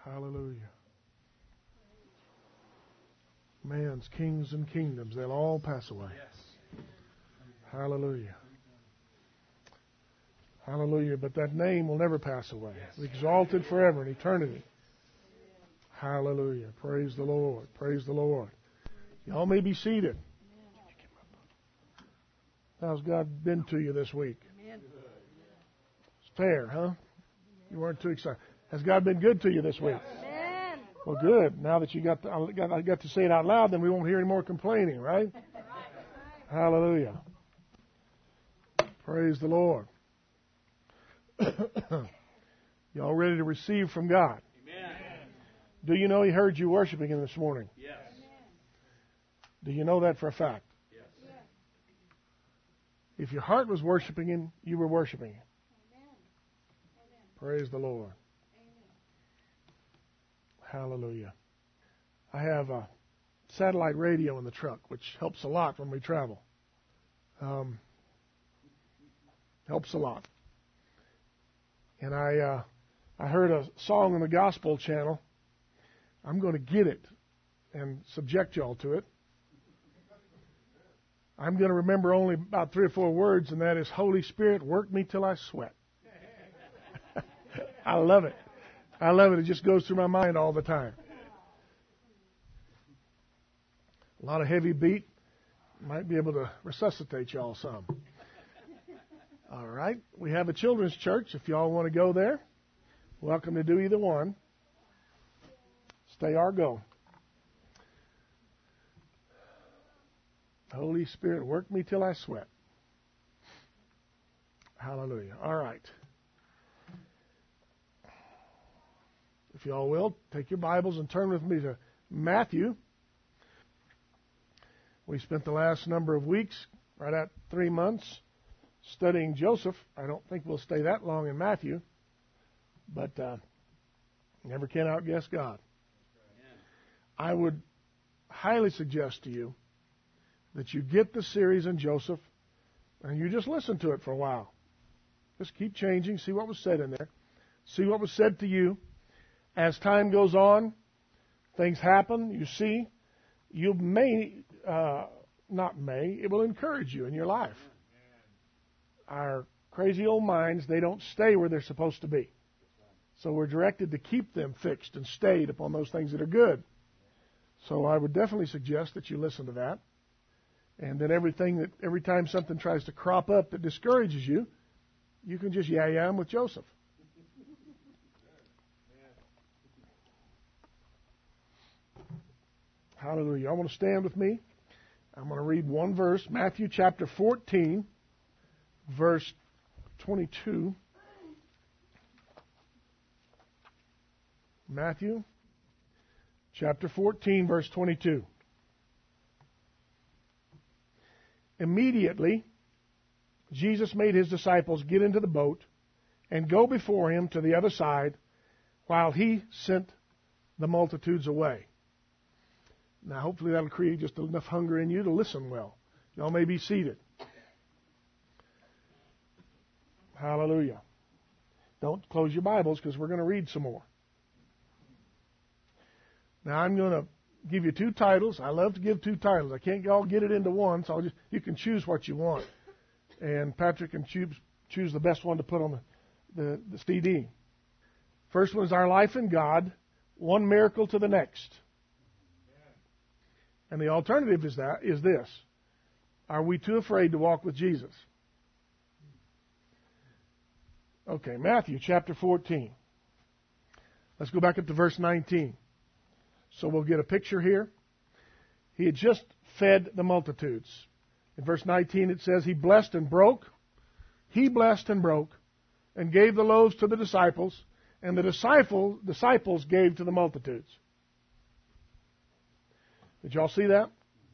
Hallelujah. Man's kings and kingdoms, they'll all pass away. Hallelujah. Hallelujah. But that name will never pass away. Exalted forever in eternity. Hallelujah. Praise the Lord. Praise the Lord. Y'all may be seated. How's God been to you this week? It's fair, huh? You weren't too excited. Has God been good to you this week? Amen. Well, good. Now that I got to say it out loud, then we won't hear any more complaining, right? Hallelujah. Praise the Lord. Y'all ready to receive from God? Amen. Do you know He heard you worshiping Him this morning? Yes. Do you know that for a fact? Yes. If your heart was worshiping Him, you were worshiping Him. Praise the Lord. Hallelujah. I have a satellite radio in the truck, which helps a lot when we travel. Helps a lot. And I heard a song on the gospel channel. I'm going to get it and subject y'all to it. I'm going to remember only about 3 or 4 words, and that is, Holy Spirit, work me till I sweat. I love it. I love it. It just goes through my mind all the time. A lot of heavy beat. Might be able to resuscitate y'all some. All right. We have a children's church. If y'all want to go there, welcome to do either one. Stay or go. Holy Spirit, work me till I sweat. Hallelujah. All right. If y'all will, take your Bibles and turn with me to Matthew. We spent the last number of weeks, right at 3 months, studying Joseph. I don't think we'll stay that long in Matthew, but never can outguess God. I would highly suggest to you that you get the series in Joseph and you just listen to it for a while. Just keep changing, see what was said in there, see what was said to you. As time goes on, things happen, you see, it will encourage you in your life. Our crazy old minds, they don't stay where they're supposed to be. So we're directed to keep them fixed and stayed upon those things that are good. So I would definitely suggest that you listen to that. And then every time something tries to crop up that discourages you, you can just yam with Joseph. Hallelujah. I want to stand with me. I'm going to read one verse, Matthew chapter 14, verse 22. Matthew chapter 14, verse 22. Immediately, Jesus made His disciples get into the boat and go before Him to the other side while He sent the multitudes away. Now, hopefully that'll create just enough hunger in you to listen well. Y'all may be seated. Hallelujah. Don't close your Bibles because we're going to read some more. Now, I'm going to give you 2 titles. I love to give 2 titles. I can't all get it into one, so you can choose what you want. And Patrick can choose the best one to put on the CD. First one is Our Life in God, One Miracle to the Next. And the alternative is this. Are we too afraid to walk with Jesus? Okay, Matthew chapter 14. Let's go back up to verse 19. So we'll get a picture here. He had just fed the multitudes. In verse 19 it says, He blessed and broke. He blessed and broke and gave the loaves to the disciples, and the disciples gave to the multitudes. Did y'all see that?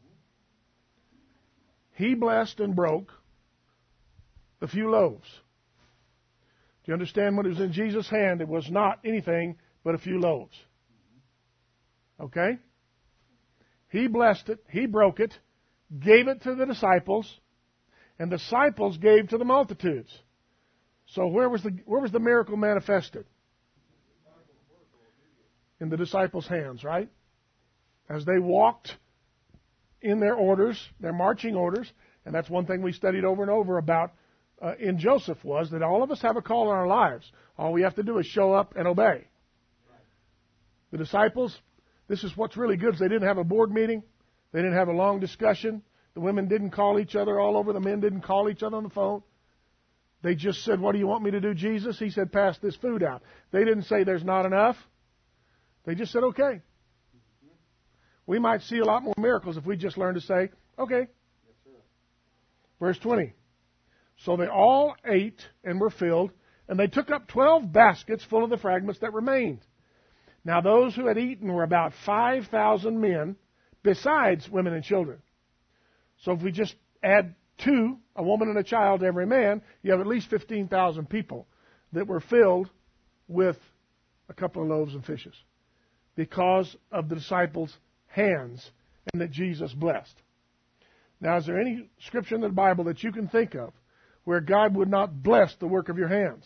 He blessed and broke the few loaves. Do you understand what was in Jesus' hand? It was not anything but a few loaves. Okay? He blessed it. He broke it. Gave it to the disciples. And the disciples gave to the multitudes. So where was the miracle manifested? in the disciples' hands, right? As they walked in their orders, their marching orders, and that's one thing we studied over and over about in Joseph was that all of us have a call in our lives. All we have to do is show up and obey. The disciples, this is what's really good, is they didn't have a board meeting. They didn't have a long discussion. The women didn't call each other all over. The men didn't call each other on the phone. They just said, what do you want me to do, Jesus? He said, pass this food out. They didn't say there's not enough. They just said, okay. We might see a lot more miracles if we just learn to say, okay. Yes, sir. Verse 20. So they all ate and were filled, and they took up 12 baskets full of the fragments that remained. Now those who had eaten were about 5,000 men, besides women and children. So if we just add 2, a woman and a child to every man, you have at least 15,000 people that were filled with a couple of loaves and fishes because of the disciples' hands and that Jesus blessed. Now, is there any scripture in the Bible that you can think of where God would not bless the work of your hands?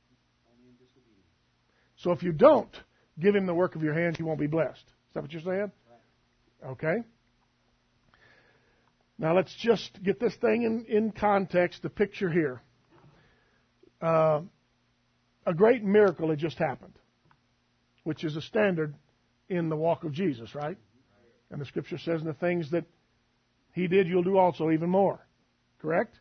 So if you don't give Him the work of your hands, you won't be blessed. Is that what you're saying? Okay. Now let's just get this thing in context, the picture here. A great miracle had just happened, which is a standard in the walk of Jesus, right? And the Scripture says, in the things that He did, you'll do also even more. Correct?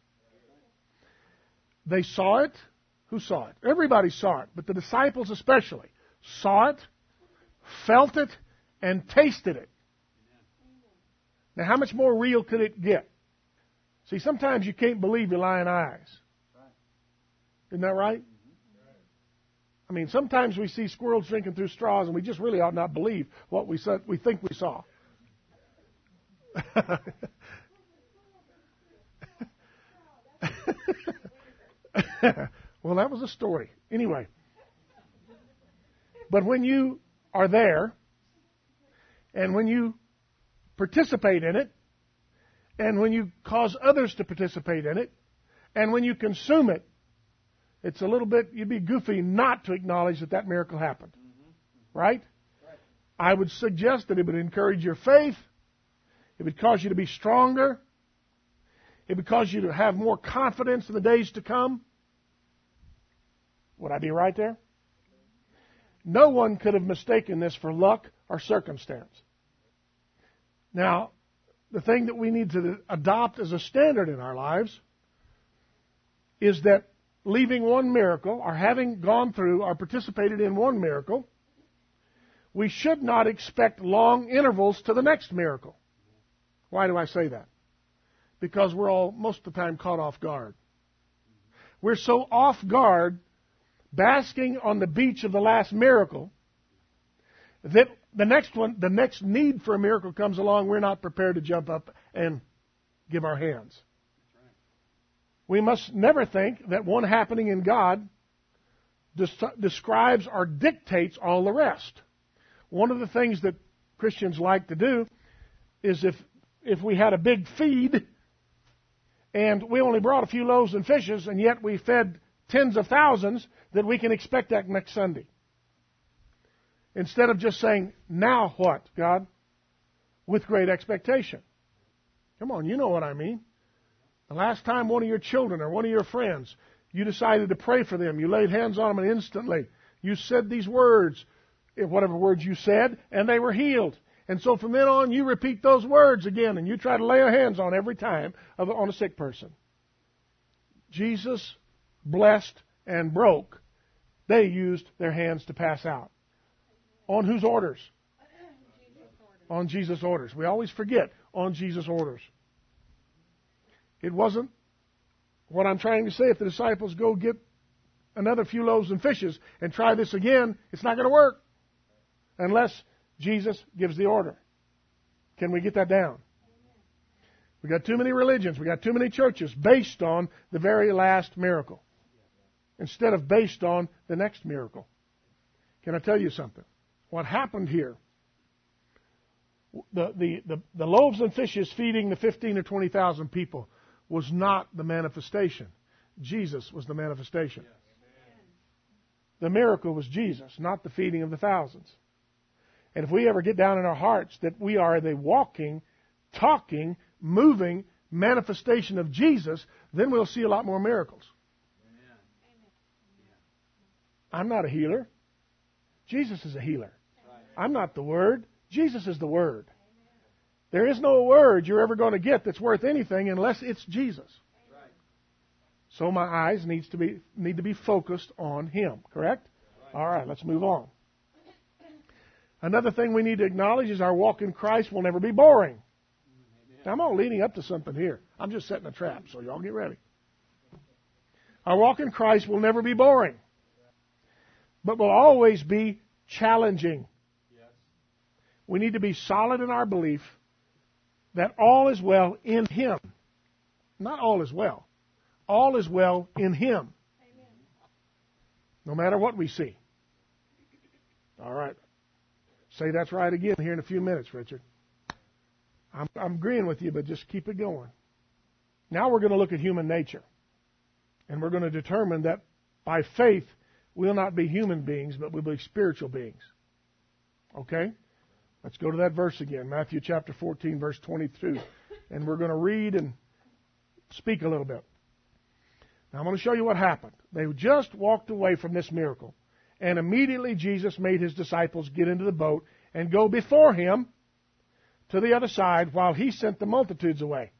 They saw it. Who saw it? Everybody saw it, but the disciples especially saw it, felt it, and tasted it. Now, how much more real could it get? See, sometimes you can't believe your lying eyes. Isn't that right? I mean, sometimes we see squirrels drinking through straws, and we just really ought not believe what we think we saw. Well, that was a story. Anyway. But when you are there, and when you participate in it, and when you cause others to participate in it, and when you consume it, it's a little bit, you'd be goofy not to acknowledge that that miracle happened. Right? I would suggest that it would encourage your faith. It would cause you to be stronger. It would cause you to have more confidence in the days to come. Would I be right there? No one could have mistaken this for luck or circumstance. Now, the thing that we need to adopt as a standard in our lives is that leaving one miracle, or having gone through or participated in one miracle, we should not expect long intervals to the next miracle. Why do I say that? Because we're all, most of the time, caught off guard. We're so off guard, basking on the beach of the last miracle, that the next need for a miracle comes along, we're not prepared to jump up and give our hands. We must never think that one happening in God describes or dictates all the rest. One of the things that Christians like to do is if we had a big feed and we only brought a few loaves and fishes and yet we fed tens of thousands, that we can expect that next Sunday. Instead of just saying, now what, God? With great expectation. Come on, you know what I mean. The last time one of your children or one of your friends, you decided to pray for them, you laid hands on them and instantly you said these words, whatever words you said, and they were healed. And so from then on, you repeat those words again, and you try to lay your hands on every time on a sick person. Jesus blessed and broke. They used their hands to pass out. On whose orders? On Jesus' orders. We always forget, on Jesus' orders. It wasn't what I'm trying to say. If the disciples go get another few loaves and fishes and try this again, it's not going to work unless Jesus gives the order. Can we get that down? We got too many religions. We got too many churches based on the very last miracle instead of based on the next miracle. Can I tell you something? What happened here, the loaves and fishes feeding the 15 or 20,000 people was not the manifestation. Jesus was the manifestation. The miracle was Jesus, not the feeding of the thousands. And if we ever get down in our hearts that we are the walking, talking, moving manifestation of Jesus, then we'll see a lot more miracles. Amen. I'm not a healer. Jesus is a healer. Right. I'm not the Word. Jesus is the Word. There is no word you're ever going to get that's worth anything unless it's Jesus. Right. So my eyes need to be focused on Him. Correct? Right. All right, let's move on. Another thing we need to acknowledge is our walk in Christ will never be boring. Now, I'm all leading up to something here. I'm just setting a trap, so y'all get ready. Our walk in Christ will never be boring, but will always be challenging. Yes. We need to be solid in our belief that all is well in Him. Not all is well. All is well in Him. Amen. No matter what we see. All right. Say that's right again here in a few minutes, Richard. I'm agreeing with you, but just keep it going. Now we're going to look at human nature. And we're going to determine that by faith, we'll not be human beings, but we'll be spiritual beings. Okay? Let's go to that verse again, Matthew chapter 14, verse 22. And we're going to read and speak a little bit. Now I'm going to show you what happened. They just walked away from this miracle. And immediately Jesus made His disciples get into the boat and go before Him to the other side while He sent the multitudes away.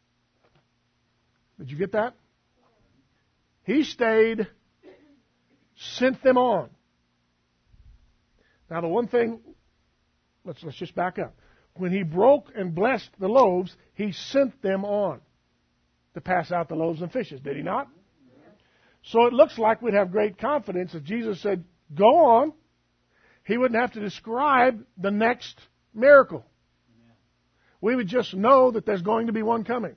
Did you get that? He stayed, sent them on. Now the one thing, let's just back up. When He broke and blessed the loaves, He sent them on to pass out the loaves and fishes. Did He not? So it looks like we'd have great confidence if Jesus said, go on. He wouldn't have to describe the next miracle. We would just know that there's going to be one coming.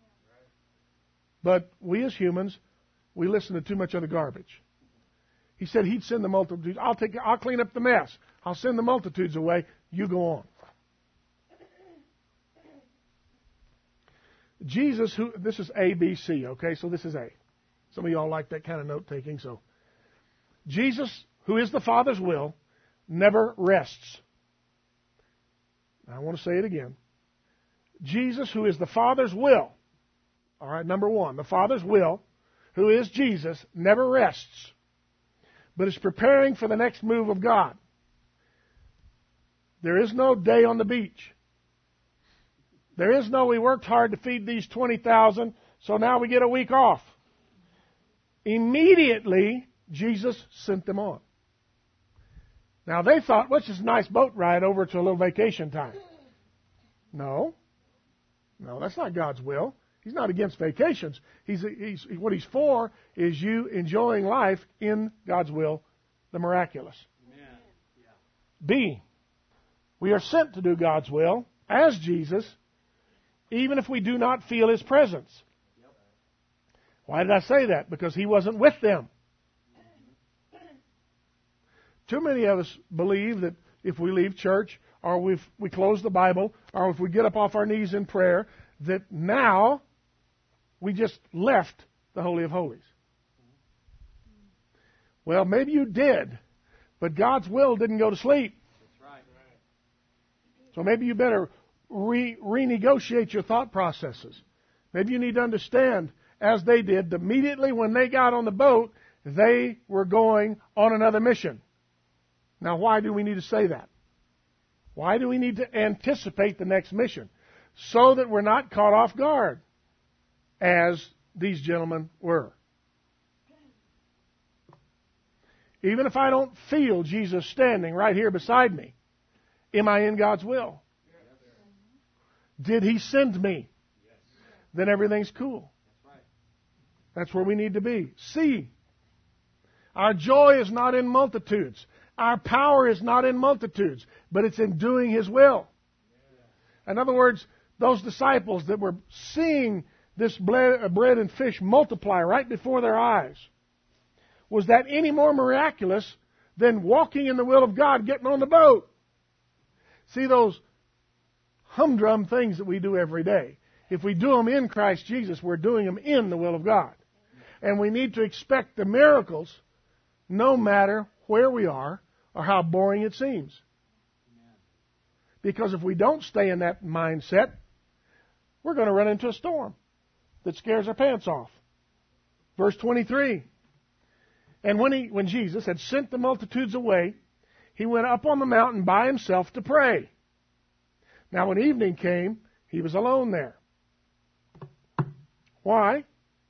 But we as humans, we listen to too much other garbage. He said He'd send the multitudes. I'll clean up the mess. I'll send the multitudes away. You go on. Jesus, this is A, B, C, okay? So this is A. Some of y'all like that kind of note-taking, so. Jesus, who is the Father's will, never rests. Now, I want to say it again. Jesus, who is the Father's will, all right, number one, the Father's will, who is Jesus, never rests, but is preparing for the next move of God. There is no day on the beach. There is no, we worked hard to feed these 20,000, so now we get a week off. Immediately, Jesus sent them on. Now they thought, what's this nice boat ride over to a little vacation time? No, that's not God's will. He's not against vacations. What He's for is you enjoying life in God's will, the miraculous. Amen. Yeah. B, we are sent to do God's will as Jesus, even if we do not feel His presence. Yep. Why did I say that? Because He wasn't with them. Too many of us believe that if we leave church, or we close the Bible, or if we get up off our knees in prayer, that now we just left the Holy of Holies. Well, maybe you did, but God's will didn't go to sleep. That's right. So maybe you better renegotiate your thought processes. Maybe you need to understand, as they did, that immediately when they got on the boat, they were going on another mission. Now, why do we need to say that? Why do we need to anticipate the next mission? So that we're not caught off guard, as these gentlemen were. Even if I don't feel Jesus standing right here beside me, am I in God's will? Did He send me? Then everything's cool. That's where we need to be. C, our joy is not in multitudes. Our power is not in multitudes, but it's in doing His will. In other words, those disciples that were seeing this bread and fish multiply right before their eyes, was that any more miraculous than walking in the will of God, getting on the boat? See, those humdrum things that we do every day, if we do them in Christ Jesus, we're doing them in the will of God. And we need to expect the miracles no matter where we are or how boring it seems. Amen. Because if we don't stay in that mindset, we're going to run into a storm that scares our pants off. Verse 23. And when Jesus had sent the multitudes away, he went up on the mountain by himself to pray. Now when evening came, he was alone there. Why?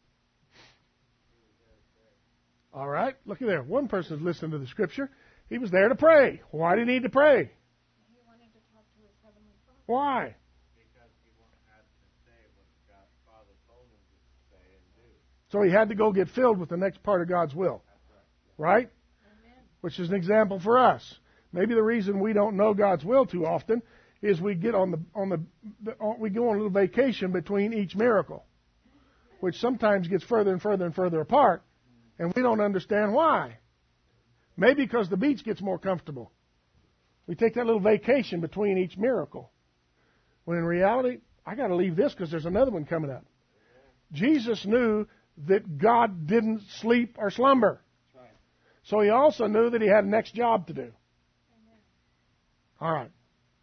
All right, looky there. One person's listening to the scripture. He was there to pray. Why did he need to pray? He wanted to talk to his heavenly Father. Why? Because he had to say what God's Father told him to say and do. So he had to go get filled with the next part of God's will. Right? Amen. Which is an example for us. Maybe the reason we don't know God's will too often is we get we go on a little vacation between each miracle, which sometimes gets further and further and further apart, and we don't understand why. Maybe because the beach gets more comfortable. We take that little vacation between each miracle. When in reality, I got to leave this because there's another one coming up. Jesus knew that God didn't sleep or slumber. That's right. So he also knew that he had a next job to do. Amen. All right.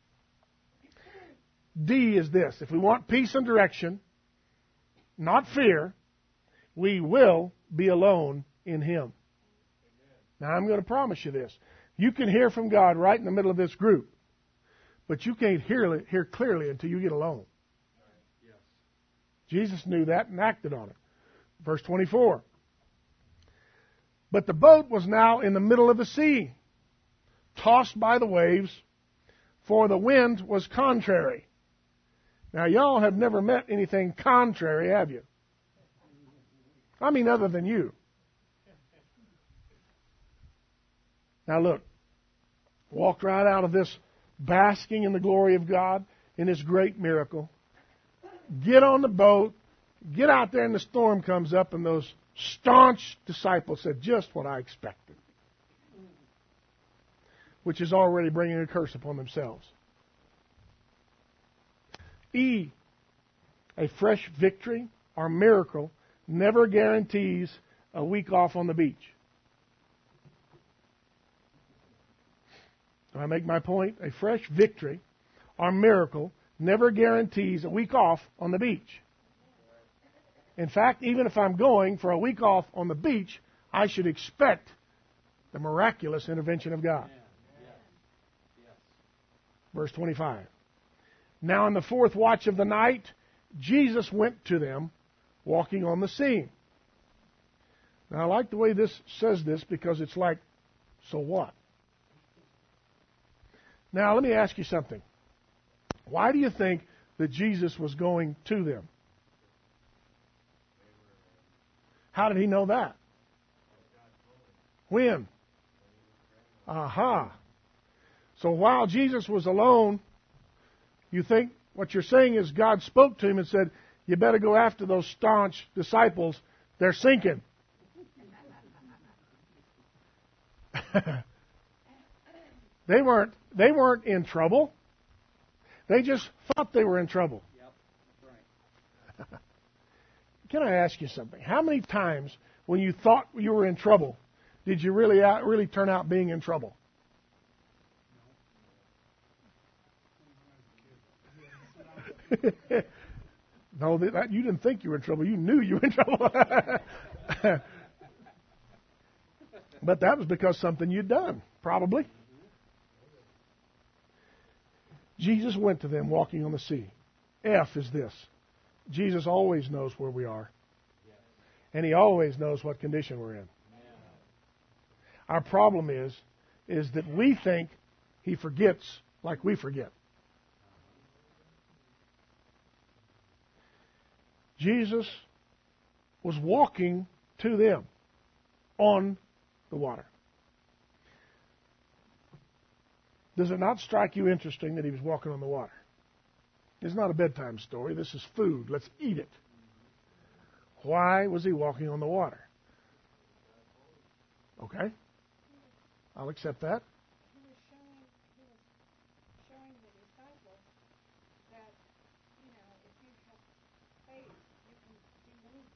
D is this. If we want peace and direction, not fear, we will be alone in him. Now, I'm going to promise you this. You can hear from God right in the middle of this group, but you can't hear clearly until you get alone. Yes. Jesus knew that and acted on it. Verse 24. But the boat was now in the middle of the sea, tossed by the waves, for the wind was contrary. Now, y'all have never met anything contrary, have you? I mean, other than you. Now look, walked right out of this basking in the glory of God, in His great miracle. Get on the boat, get out there and the storm comes up, and those staunch disciples said, just what I expected. Which is already bringing a curse upon themselves. E, a fresh victory or miracle never guarantees a week off on the beach. Do I make my point? A fresh victory or miracle never guarantees a week off on the beach. In fact, even if I'm going for a week off on the beach, I should expect the miraculous intervention of God. Yes. Verse 25. Now in the fourth watch of the night, Jesus went to them, walking on the sea. Now I like the way this says this because it's like, so what? Now let me ask you something. Why do you think that Jesus was going to them? How did he know that? When? Aha. So while Jesus was alone, you think what you're saying is God spoke to him and said, you better go after those staunch disciples. They're sinking. They weren't in trouble. They just thought they were in trouble. Yep. That's right. Can I ask you something? How many times when you thought you were in trouble, did you really turn out being in trouble? No, you didn't think you were in trouble. You knew you were in trouble. But that was because something you'd done, probably. Jesus went to them walking on the sea. F is this. Jesus always knows where we are. And He always knows what condition we're in. Our problem is that we think He forgets like we forget. Jesus was walking to them on the water. Does it not strike you interesting that He was walking on the water? It's not a bedtime story. This is food. Let's eat it. Why was He walking on the water? Okay. I'll accept that. He was showing the disciples that, if you have faith, you can do anything.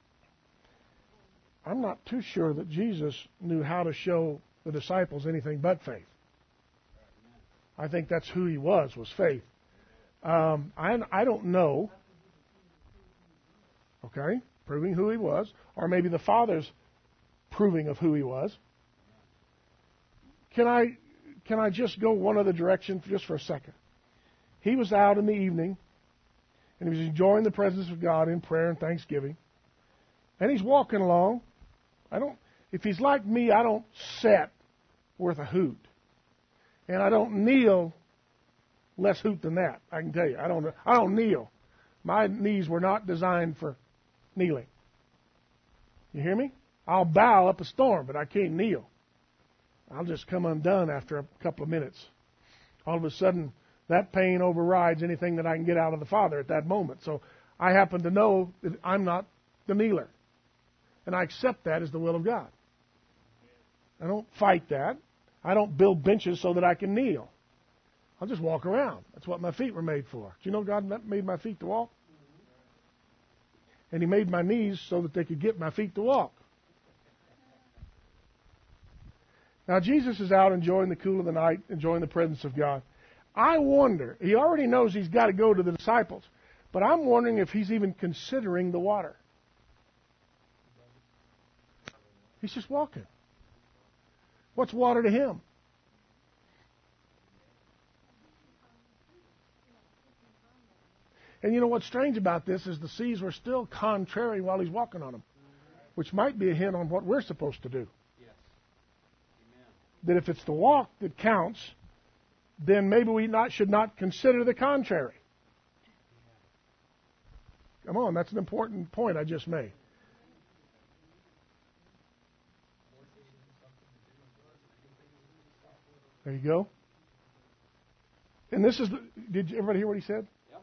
I'm not too sure that Jesus knew how to show the disciples anything but faith. I think that's who he was faith. I don't know. Okay, proving who he was, or maybe the Father's proving of who he was. Can I just go one other direction just for a second? He was out in the evening, and he was enjoying the presence of God in prayer and thanksgiving. And he's walking along. If he's like me, I don't sit worth a hoot. And I don't kneel less hoot than that. I can tell you. I don't kneel. My knees were not designed for kneeling. You hear me? I'll bow up a storm, but I can't kneel. I'll just come undone after a couple of minutes. All of a sudden, that pain overrides anything that I can get out of the Father at that moment. So I happen to know that I'm not the kneeler. And I accept that as the will of God. I don't fight that. I don't build benches so that I can kneel. I'll just walk around. That's what my feet were made for. Do you know God made my feet to walk? And He made my knees so that they could get my feet to walk. Now, Jesus is out enjoying the cool of the night, enjoying the presence of God. I wonder, He already knows He's got to go to the disciples, but I'm wondering if He's even considering the water. He's just walking. What's water to Him? And you know what's strange about this is the seas were still contrary while He's walking on them, which might be a hint on what we're supposed to do. That if it's the walk that counts, then maybe we should not consider the contrary. Come on, that's an important point I just made. There you go. And this is, did everybody hear what he said? Yep.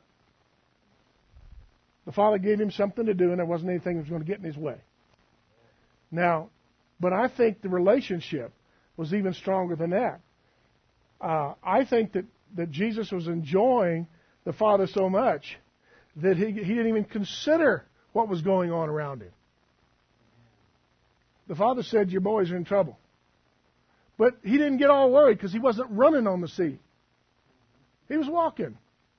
The Father gave him something to do, and there wasn't anything that was going to get in his way. Now, but I think the relationship was even stronger than that. I think that Jesus was enjoying the Father so much that he didn't even consider what was going on around him. The Father said, your boys are in trouble. But he didn't get all worried because he wasn't running on the sea. He was walking.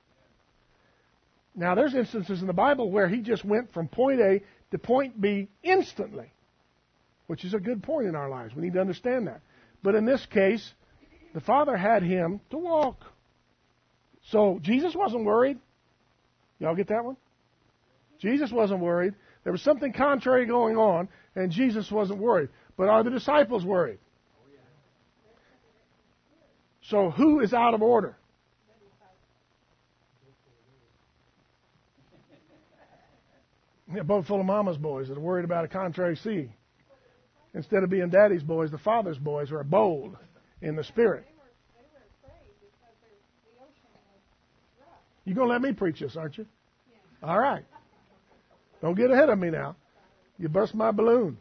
Now, there's instances in the Bible where he just went from point A to point B instantly, which is a good point in our lives. We need to understand that. But in this case, the Father had him to walk. So Jesus wasn't worried. Y'all get that one? Jesus wasn't worried. There was something contrary going on, and Jesus wasn't worried. But are the disciples worried? So who is out of order? Yeah, boat full of mama's boys that are worried about a contrary sea. Instead of being daddy's boys, the Father's boys are bold in the Spirit. They were afraid because the ocean was rough. You're going to let me preach this, aren't you? Yeah. All right. Don't get ahead of me now. You burst my balloon.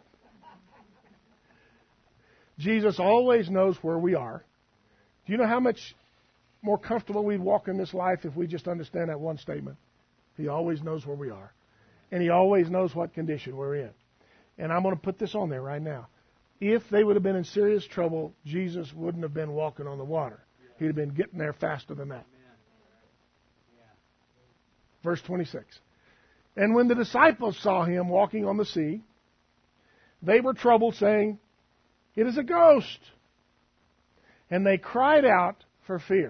Jesus always knows where we are. Do you know how much more comfortable we'd walk in this life if we just understand that one statement? He always knows where we are. And He always knows what condition we're in. And I'm going to put this on there right now. If they would have been in serious trouble, Jesus wouldn't have been walking on the water. He'd have been getting there faster than that. Verse 26. And when the disciples saw Him walking on the sea, they were troubled, saying, it is a ghost. And they cried out for fear.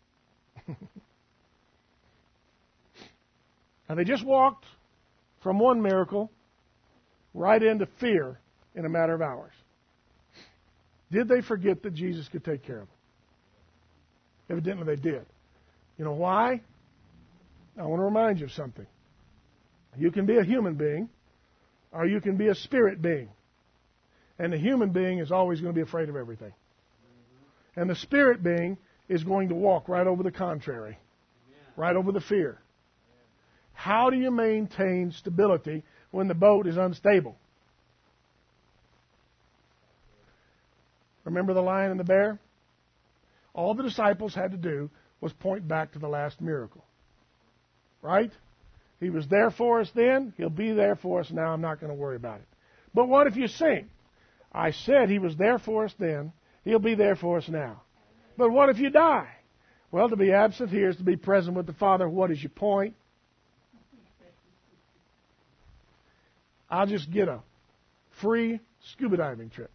Now they just walked from one miracle right into fear in a matter of hours. Did they forget that Jesus could take care of them? Evidently they did. You know why? I want to remind you of something. You can be a human being, or you can be a spirit being. And the human being is always going to be afraid of everything. And the spirit being is going to walk right over the contrary, right over the fear. How do you maintain stability when the boat is unstable? Remember the lion and the bear? All the disciples had to do was point back to the last miracle. Right? He was there for us then. He'll be there for us now. I'm not going to worry about it. But what if you sing? I said He was there for us then. He'll be there for us now. But what if you die? Well, to be absent here is to be present with the Father. What is your point? I'll just get a free scuba diving trip.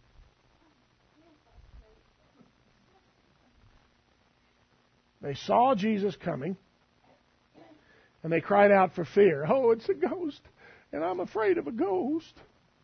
They saw Jesus coming, and they cried out for fear. Oh, it's a ghost, and I'm afraid of a ghost.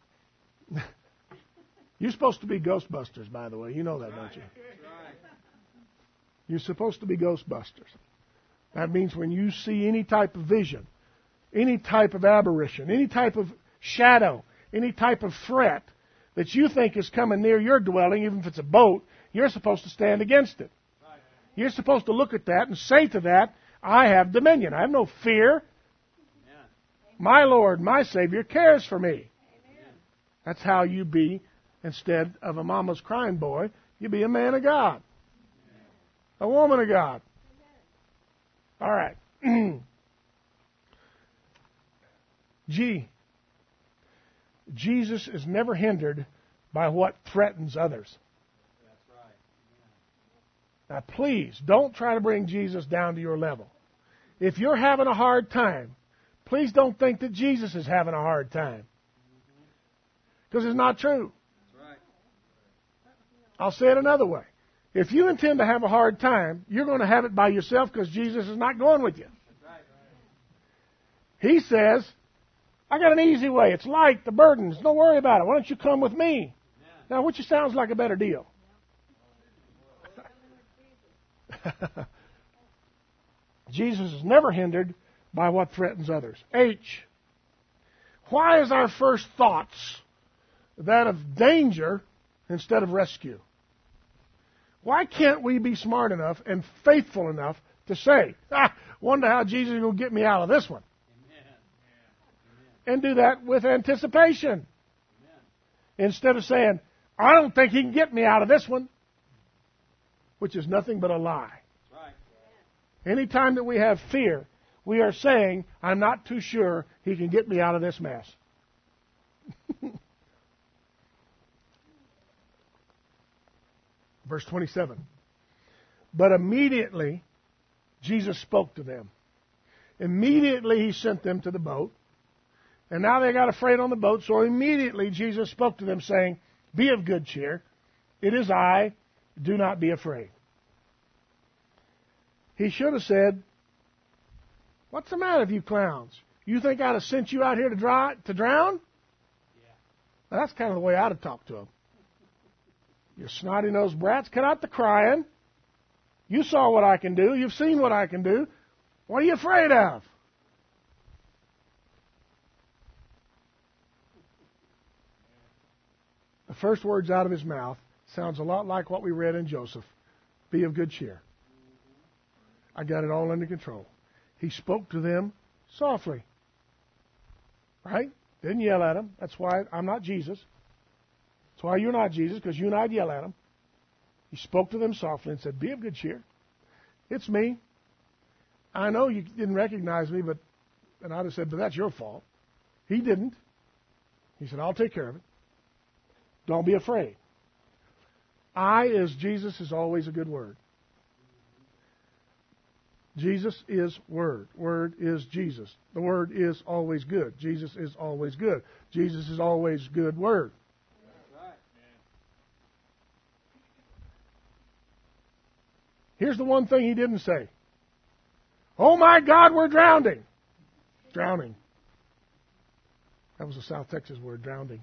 You're supposed to be Ghostbusters, by the way. You know that, don't you? You're supposed to be Ghostbusters. That means when you see any type of vision, any type of aberration, any type of shadow, any type of threat that you think is coming near your dwelling, even if it's a boat, you're supposed to stand against it. You're supposed to look at that and say to that, I have dominion. I have no fear. My Lord, my Savior, cares for me. That's how you be, instead of a mama's crying boy, you be a man of God. A woman of God. All right. G. Jesus is never hindered by what threatens others. That's right. Now, please, don't try to bring Jesus down to your level. If you're having a hard time, please don't think that Jesus is having a hard time. Because it's not true. That's right. I'll say it another way. If you intend to have a hard time, you're going to have it by yourself because Jesus is not going with you. That's right. He says, I got an easy way. It's light, the burdens. Don't worry about it. Why don't you come with me? Now, which sounds like a better deal? Jesus is never hindered by what threatens others. H. Why is our first thoughts that of danger instead of rescue? Why can't we be smart enough and faithful enough to say, wonder how Jesus is going to get me out of this one? And do that with anticipation. Amen. Instead of saying, I don't think he can get me out of this one, which is nothing but a lie. That's right. Anytime that we have fear, we are saying, I'm not too sure he can get me out of this mess. Verse 27. But immediately, Jesus spoke to them. Immediately, he sent them to the boat. And now they got afraid on the boat, so immediately Jesus spoke to them, saying, Be of good cheer. It is I. Do not be afraid. He should have said, What's the matter with you clowns? You think I'd have sent you out here to drown? Yeah. Now, that's kind of the way I'd have talked to them. You snotty-nosed brats, cut out the crying. You saw what I can do. You've seen what I can do. What are you afraid of? The first words out of his mouth sounds a lot like what we read in Joseph. Be of good cheer. I got it all under control. He spoke to them softly. Right? Didn't yell at them. That's why I'm not Jesus. That's why you're not Jesus, because you and I'd yell at him. He spoke to them softly and said, Be of good cheer. It's me. I know you didn't recognize me, and I'd have said, But that's your fault. He didn't. He said, I'll take care of it. Don't be afraid. I, as Jesus, is always a good word. Jesus is Word. Word is Jesus. The Word is always good. Jesus is always good. Jesus is always good Word. That's right. Here's the one thing he didn't say. Oh my God, we're drowning. Drowning. That was a South Texas word, drowning.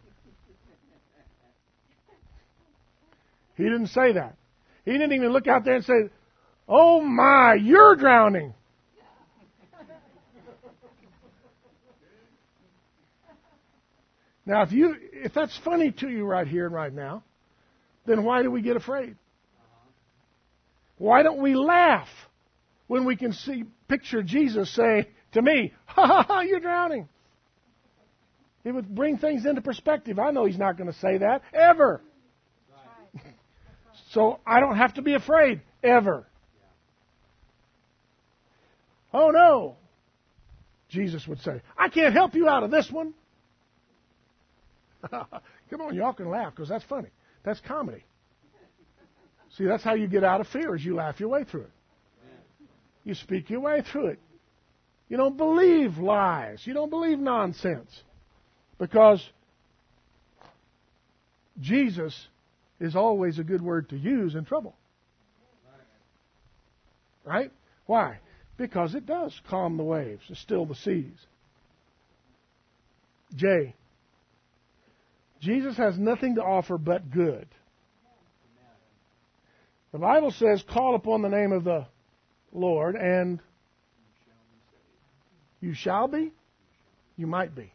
He didn't say that. He didn't even look out there and say, Oh my, you're drowning. Now, if that's funny to you right here and right now, then why do we get afraid? Why don't we laugh when we can picture Jesus say to me, Ha ha ha, you're drowning? It would bring things into perspective. I know he's not going to say that, ever. So I don't have to be afraid, ever. Oh no, Jesus would say, I can't help you out of this one. Come on, y'all can laugh because that's funny. That's comedy. See, that's how you get out of fear, is you laugh your way through it. You speak your way through it. You don't believe lies. You don't believe nonsense. Because Jesus is always a good word to use in trouble. Right? Why? Because it does calm the waves and still the seas. J. Jesus has nothing to offer but good. The Bible says, call upon the name of the Lord and you shall be? You might be.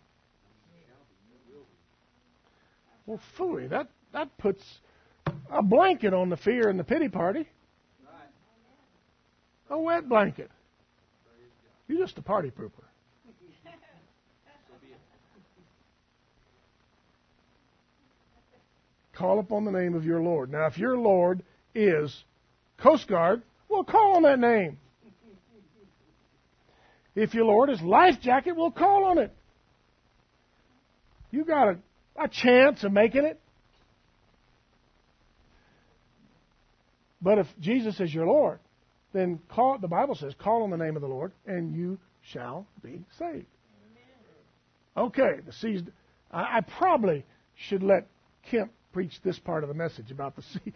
Well, phooey, that puts a blanket on the fear and the pity party. A wet blanket. You're just a party pooper. Call upon the name of your Lord. Now, if your Lord is Coast Guard, well, call on that name. If your Lord is Life Jacket, well, call on it. You got a chance of making it. But if Jesus is your Lord, then the Bible says, call on the name of the Lord, and you shall be saved. Okay, the seas. I probably should let Kemp preach this part of the message about the sea.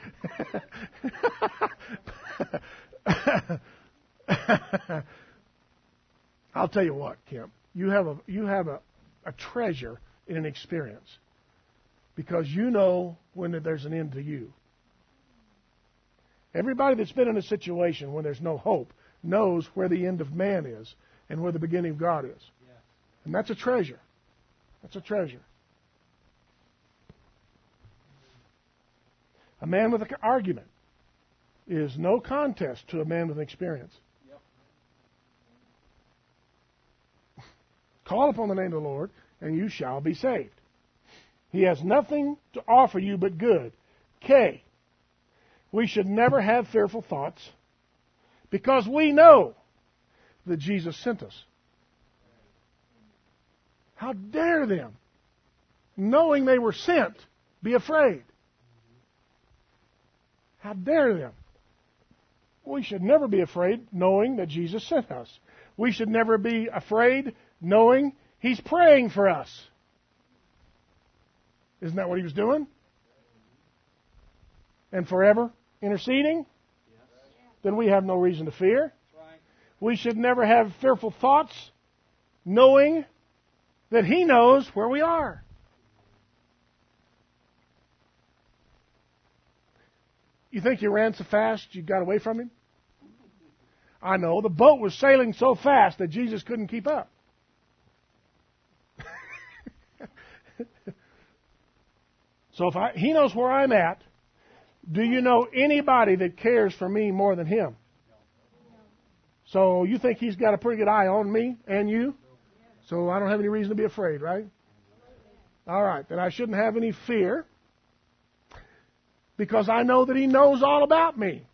I'll tell you what, Kemp. You have a treasure in an experience because you know when there's an end to you. Everybody that's been in a situation when there's no hope knows where the end of man is and where the beginning of God is. Yeah. And that's a treasure. That's a treasure. A man with an argument is no contest to a man with experience. Yep. Call upon the name of the Lord, and you shall be saved. He has nothing to offer you but good. K. We should never have fearful thoughts because we know that Jesus sent us. How dare them, knowing they were sent, be afraid? How dare them? We should never be afraid knowing that Jesus sent us. We should never be afraid knowing He's praying for us. Isn't that what He was doing? And forever interceding? Then we have no reason to fear. We should never have fearful thoughts knowing that He knows where we are. You think you ran so fast you got away from Him? I know. The boat was sailing so fast that Jesus couldn't keep up. So He knows where I'm at. Do you know anybody that cares for me more than Him? So you think He's got a pretty good eye on me and you? So I don't have any reason to be afraid, right? All right. Then I shouldn't have any fear. Because I know that He knows all about me.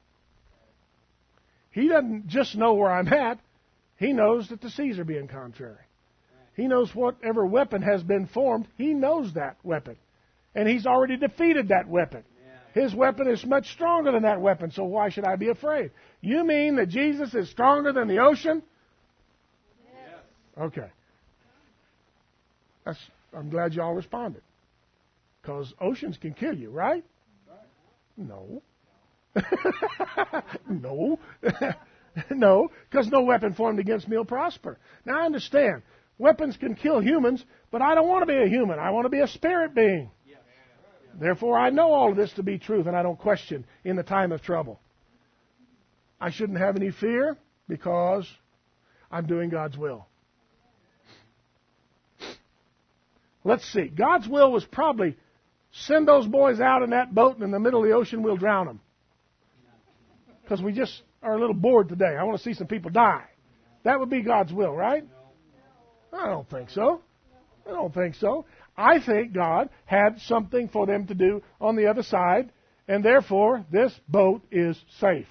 He doesn't just know where I'm at. He knows that the seas are being contrary. He knows whatever weapon has been formed. He knows that weapon. And He's already defeated that weapon. His weapon is much stronger than that weapon, so why should I be afraid? You mean that Jesus is stronger than the ocean? Yes. Okay. I'm glad you all responded. Because oceans can kill you, right? No. No. No, because no weapon formed against me will prosper. Now I understand. Weapons can kill humans, but I don't want to be a human. I want to be a spirit being. Therefore, I know all of this to be truth, and I don't question in the time of trouble. I shouldn't have any fear because I'm doing God's will. Let's see. God's will was probably send those boys out in that boat, and in the middle of the ocean, we'll drown them. Because we just are a little bored today. I want to see some people die. That would be God's will, right? I don't think so. I don't think so. I think God had something for them to do on the other side, and therefore this boat is safe.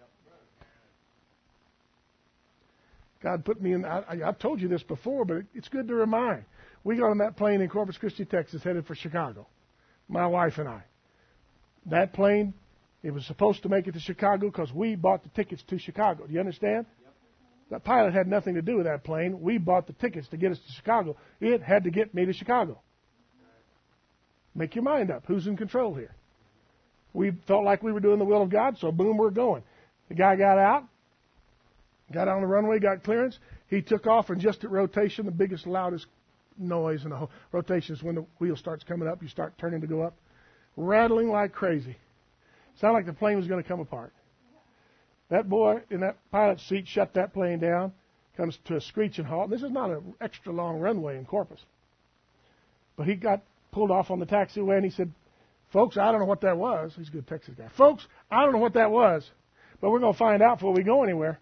God put me in. I've told you this before, but it's good to remind. We got on that plane in Corpus Christi, Texas, headed for Chicago. My wife and I. That plane It was supposed to make it to Chicago because we bought the tickets to Chicago. Do you understand? The pilot had nothing to do with that plane. We bought the tickets to get us to Chicago. It had to get me to Chicago. Make your mind up. Who's in control here? We felt like we were doing the will of God, so boom, we're going. The guy got out on the runway, got clearance. He took off, and just at rotation, the biggest, loudest noise in the whole rotation is when the wheel starts coming up, you start turning to go up, rattling like crazy. Sounded like the plane was going to come apart. That boy in that pilot's seat shut that plane down, comes to a screeching halt. This is not an extra long runway in Corpus. But he got pulled off on the taxiway, and he said, folks, I don't know what that was. He's a good Texas guy. Folks, I don't know what that was, but we're going to find out before we go anywhere.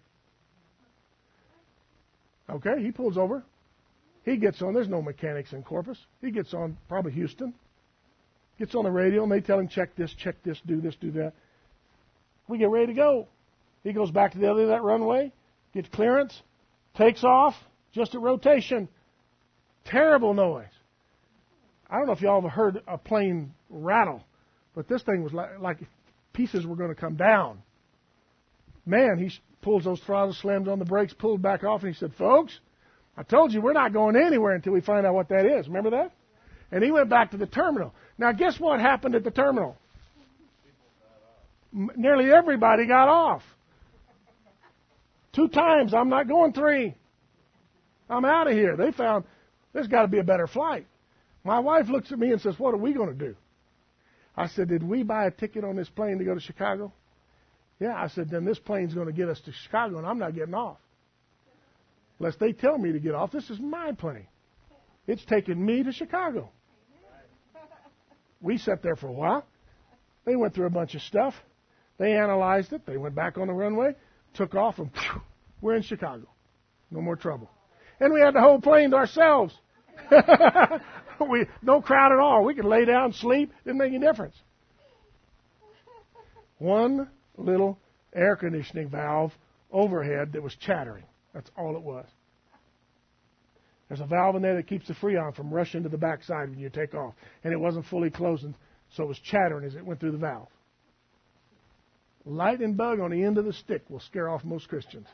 Okay, he pulls over. He gets on. There's no mechanics in Corpus. He gets on, probably Houston. Gets on the radio, and they tell him, check this, do this, do that. We get ready to go. He goes back to the other end of that runway, gets clearance, takes off, just at rotation. Terrible noise. I don't know if y'all have heard a plane rattle, but this thing was like pieces were going to come down. Man, he pulls those throttles, slams on the brakes, pulled back off, and he said, folks, I told you we're not going anywhere until we find out what that is. Remember that? And he went back to the terminal. Now, guess what happened at the terminal? Nearly everybody got off. 2 times. I'm not going 3. I'm out of here. They found there's got to be a better flight. My wife looks at me and says, what are we going to do? I said, did we buy a ticket on this plane to go to Chicago? Yeah. I said, then this plane's going to get us to Chicago, and I'm not getting off. Unless they tell me to get off. This is my plane. It's taking me to Chicago. We sat there for a while. They went through a bunch of stuff. They analyzed it. They went back on the runway, took off, and we're in Chicago. No more trouble. And we had the whole plane to ourselves. No crowd at all. We could lay down, sleep. Didn't make any difference. One little air conditioning valve overhead that was chattering. That's all it was. There's a valve in there that keeps the Freon from rushing to the backside when you take off. And it wasn't fully closing, so it was chattering as it went through the valve. Lightning bug on the end of the stick will scare off most Christians.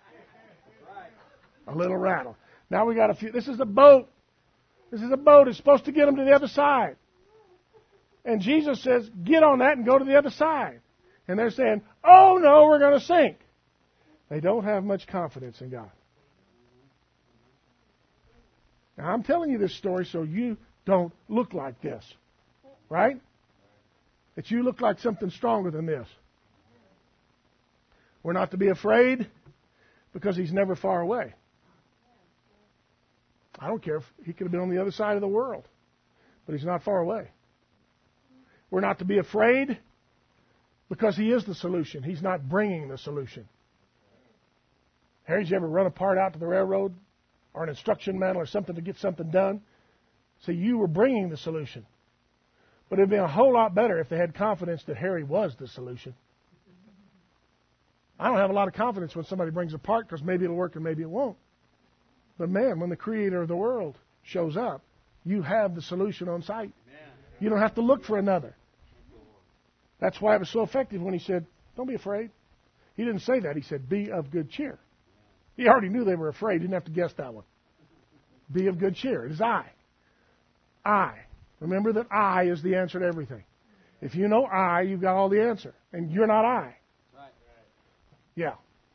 A little rattle. Now we got a few. This is a boat. This is a boat. It's supposed to get them to the other side. And Jesus says, get on that and go to the other side. And they're saying, oh no, we're going to sink. They don't have much confidence in God. Now, I'm telling you this story so you don't look like this. Right? That you look like something stronger than this. We're not to be afraid because He's never far away. I don't care if He could have been on the other side of the world, but He's not far away. We're not to be afraid because He is the solution. He's not bringing the solution. Harry, did you ever run a part out to the railroad or an instruction manual or something to get something done? See, you were bringing the solution. But it would be a whole lot better if they had confidence that Harry was the solution. I don't have a lot of confidence when somebody brings a part because maybe it'll work and maybe it won't. But man, when the Creator of the world shows up, you have the solution on site. You don't have to look for another. That's why it was so effective when He said, don't be afraid. He didn't say that. He said, be of good cheer. He already knew they were afraid. He didn't have to guess that one. Be of good cheer. It is I. I. Remember that I is the answer to everything. If you know I, you've got all the answer. And you're not I. Yeah.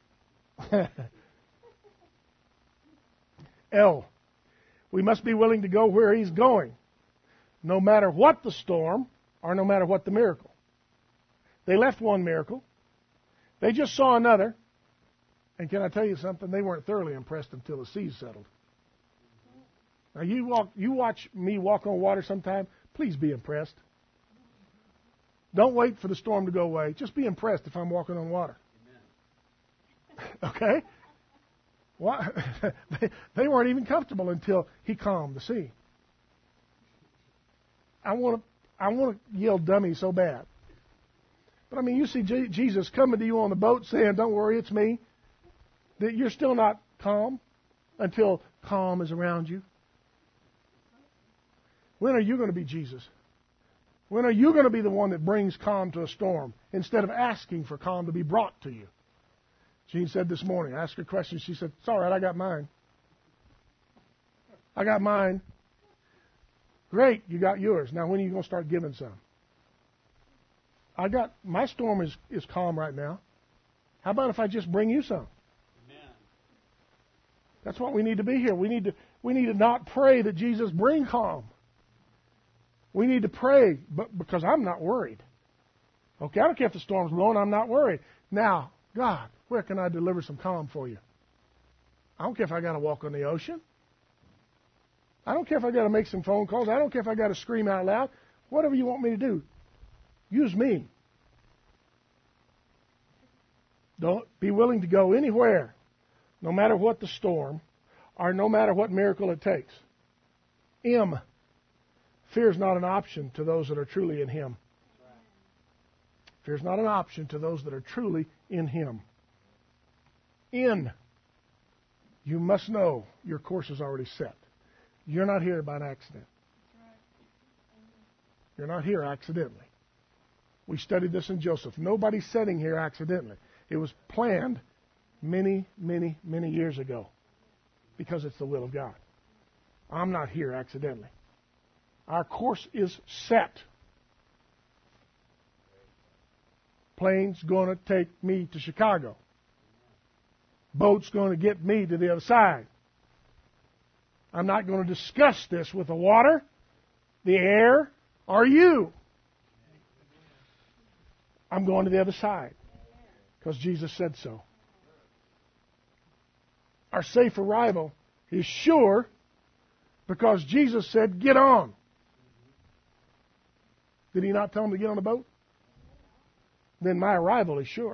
L. We must be willing to go where He's going, no matter what the storm or no matter what the miracle. They left one miracle. They just saw another. And can I tell you something? They weren't thoroughly impressed until the seas settled. Now you watch me walk on water sometime. Please be impressed. Don't wait for the storm to go away. Just be impressed if I'm walking on water. Okay? Well, they weren't even comfortable until He calmed the sea. I want to yell dummy so bad. But I mean, you see Jesus coming to you on the boat saying, don't worry, it's me. That you're still not calm until calm is around you. When are you going to be Jesus? When are you going to be the one that brings calm to a storm instead of asking for calm to be brought to you? Jean said this morning, I asked her a question. She said, it's all right, I got mine. I got mine. Great, you got yours. Now when are you going to start giving some? My storm is calm right now. How about if I just bring you some? Amen. That's what we need to be here. We need to not pray that Jesus bring calm. We need to pray, but because I'm not worried. Okay, I don't care if the storm's blowing, I'm not worried. Now, God, where can I deliver some calm for you? I don't care if I got to walk on the ocean. I don't care if I got to make some phone calls. I don't care if I got to scream out loud. Whatever you want me to do, use me. Don't be willing to go anywhere, no matter what the storm, or no matter what miracle it takes. Fear is not an option to those that are truly in Him. Fear is not an option to those that are truly in Him. You must know your course is already set. You're not here by an accident. You're not here accidentally. We studied this in Joseph. Nobody's sitting here accidentally. It was planned many, many, many years ago because it's the will of God. I'm not here accidentally. Our course is set. Plane's going to take me to Chicago. Boat's going to get me to the other side. I'm not going to discuss this with the water, the air, or you. I'm going to the other side because Jesus said so. Our safe arrival is sure because Jesus said, get on. Did He not tell them to get on the boat? Then my arrival is sure.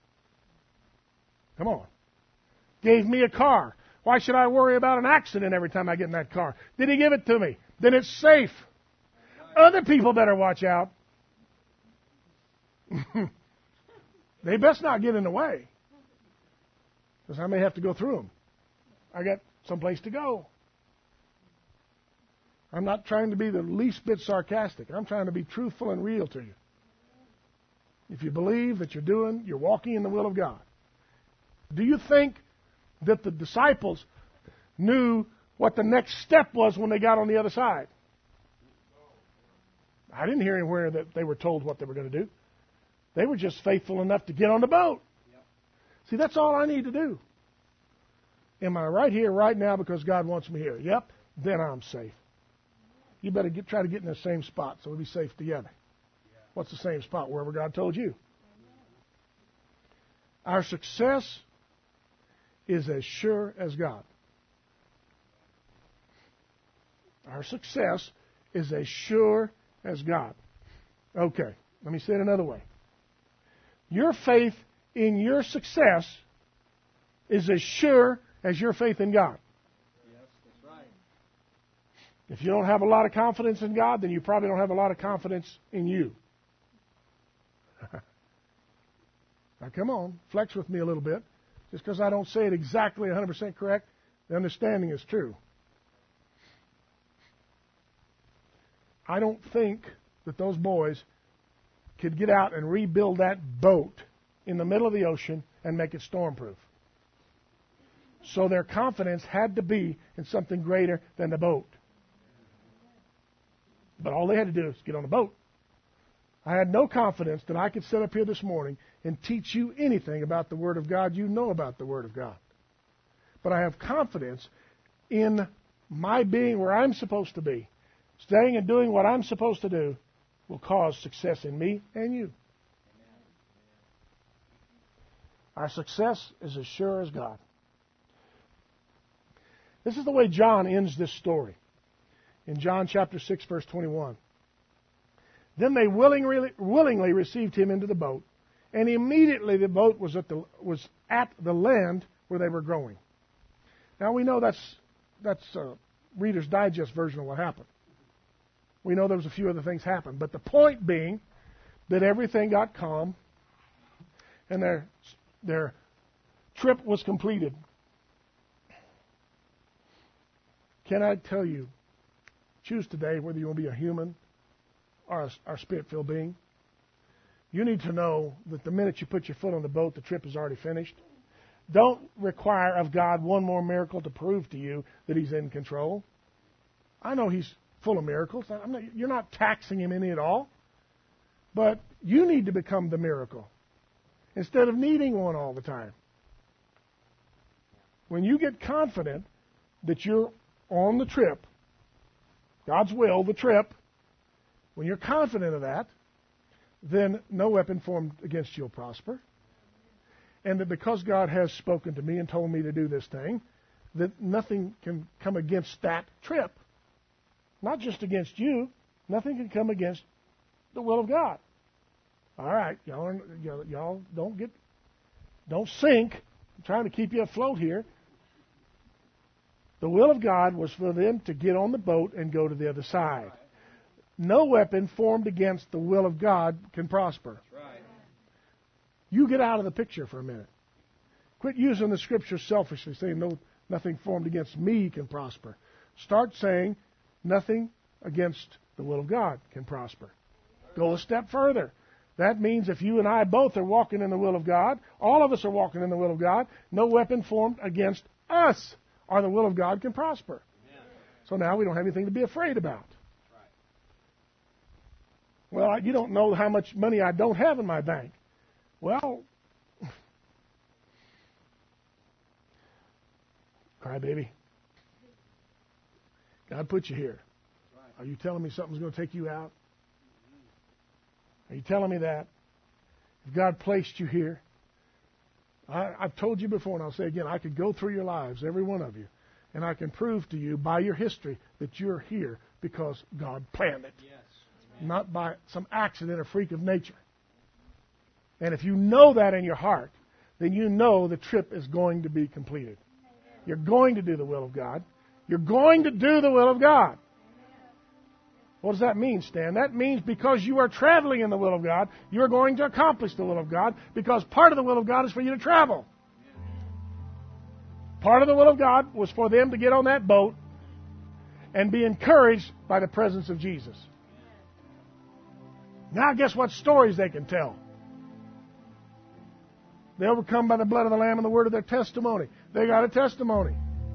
Come on. Gave me a car. Why should I worry about an accident every time I get in that car? Did He give it to me? Then it's safe. Other people better watch out. They best not get in the way, because I may have to go through them. I got someplace to go. I'm not trying to be the least bit sarcastic. I'm trying to be truthful and real to you. If you believe that you're walking in the will of God. Do you think that the disciples knew what the next step was when they got on the other side? I didn't hear anywhere that they were told what they were going to do. They were just faithful enough to get on the boat. Yep. See, that's all I need to do. Am I right here, right now, because God wants me here? Yep. Then I'm safe. You better try to get in the same spot so we'll be safe together. Yeah. What's the same spot? Wherever God told you. Our success is as sure as God. Our success is as sure as God. Okay, let me say it another way. Your faith in your success is as sure as your faith in God. Yes, that's right. If you don't have a lot of confidence in God, then you probably don't have a lot of confidence in you. Now come on, flex with me a little bit. Just because I don't say it exactly 100% correct, the understanding is true. I don't think that those boys could get out and rebuild that boat in the middle of the ocean and make it stormproof. So their confidence had to be in something greater than the boat. But all they had to do was get on the boat. I had no confidence that I could sit up here this morning and teach you anything about the Word of God you know about the Word of God. But I have confidence in my being where I'm supposed to be. Staying and doing what I'm supposed to do will cause success in me and you. Our success is as sure as God. This is the way John ends this story. In John chapter 6, verse 21. Then they willingly received him into the boat, and immediately the boat was at the land where they were going. Now we know that's Reader's Digest version of what happened. We know there was a few other things happened, but the point being that everything got calm, and their trip was completed. Can I tell you, choose today whether you want to be a human are a spirit-filled being. You need to know that the minute you put your foot on the boat, the trip is already finished. Don't require of God one more miracle to prove to you that He's in control. I know He's full of miracles. You're not taxing Him any at all. But you need to become the miracle instead of needing one all the time. When you get confident that you're on the trip, God's will, the trip, when you're confident of that, then no weapon formed against you will prosper. And that because God has spoken to me and told me to do this thing, that nothing can come against that trip. Not just against you. Nothing can come against the will of God. All right, y'all don't sink. I'm trying to keep you afloat here. The will of God was for them to get on the boat and go to the other side. No weapon formed against the will of God can prosper. You get out of the picture for a minute. Quit using the Scripture selfishly, saying nothing formed against me can prosper. Start saying nothing against the will of God can prosper. Go a step further. That means if you and I both are walking in the will of God, all of us are walking in the will of God, no weapon formed against us or the will of God can prosper. Amen. So now we don't have anything to be afraid about. Right. Well, you don't know how much money I don't have in my bank. Well, cry baby. God put you here. Are you telling me something's going to take you out? Are you telling me that? If God placed you here, I've told you before, and I'll say again, I could go through your lives, every one of you, and I can prove to you by your history that you're here because God planned it. Yes. Not by some accident or freak of nature. And if you know that in your heart, then you know the trip is going to be completed. You're going to do the will of God. You're going to do the will of God. What does that mean, Stan? That means because you are traveling in the will of God, you are going to accomplish the will of God, because part of the will of God is for you to travel. Part of the will of God was for them to get on that boat and be encouraged by the presence of Jesus. Now guess what stories they can tell? They overcome by the blood of the Lamb and the word of their testimony. They got a testimony.